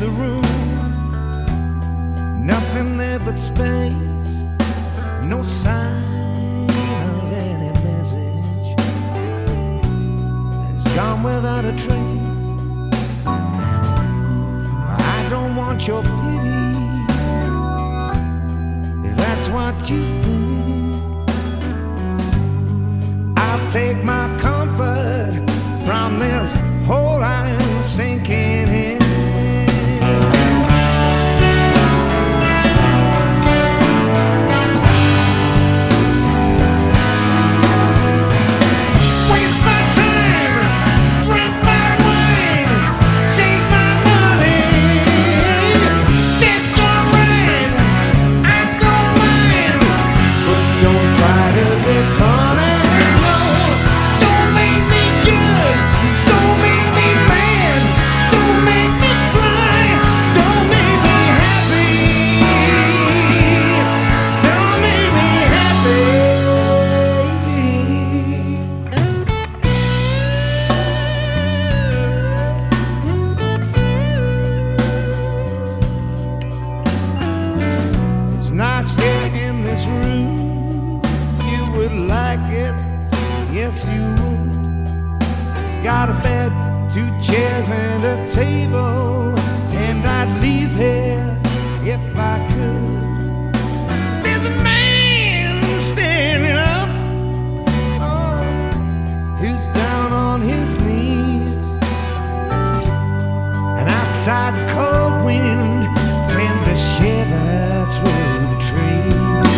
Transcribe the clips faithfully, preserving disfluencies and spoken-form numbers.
the room. Nothing there but space, no sign of any message. It's gone without a trace. I don't want your pity, if that's what you think. I'll take my comfort from this hole I'm sinking in. Nice here in this room, you would like it, yes you would. It's got a bed, two chairs and a table, and I'd leave here if I could. There's a man standing up, oh, who's down on his knees, and outside the cold wind sends a shiver through the trees.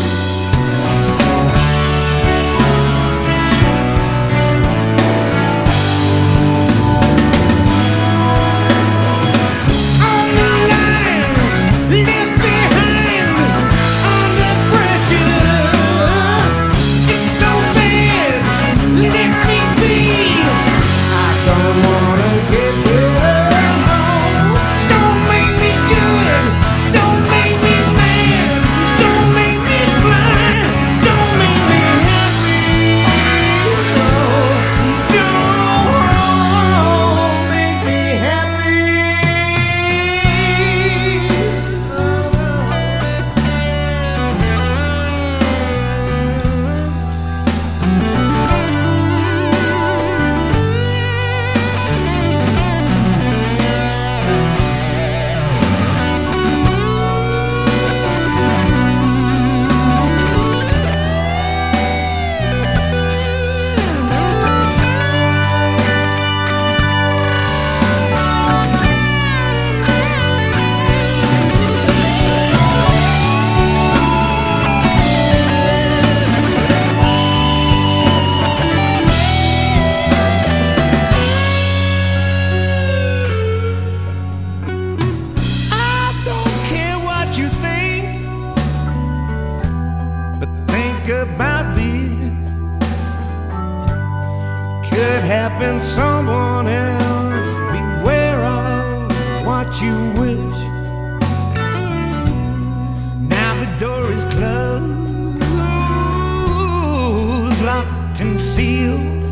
On the line, left behind, under pressure. It's so bad, let me be. I don't wanna get good, no. Don't make me good, don't make me mad, don't make me fly, don't make me happy, no. Don't make me happy, you think, but think about this. Could happen to someone else. Beware of what you wish. Now the door is closed, locked and sealed,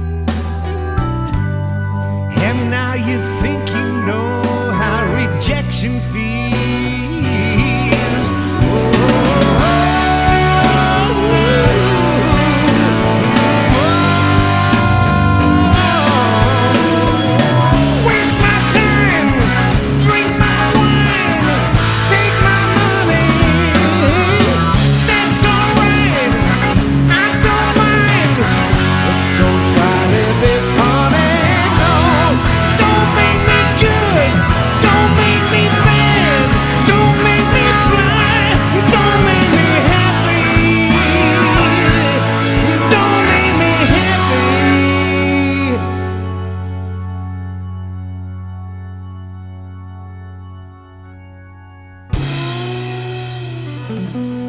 and now you think you know how rejection feels. Mm-hmm.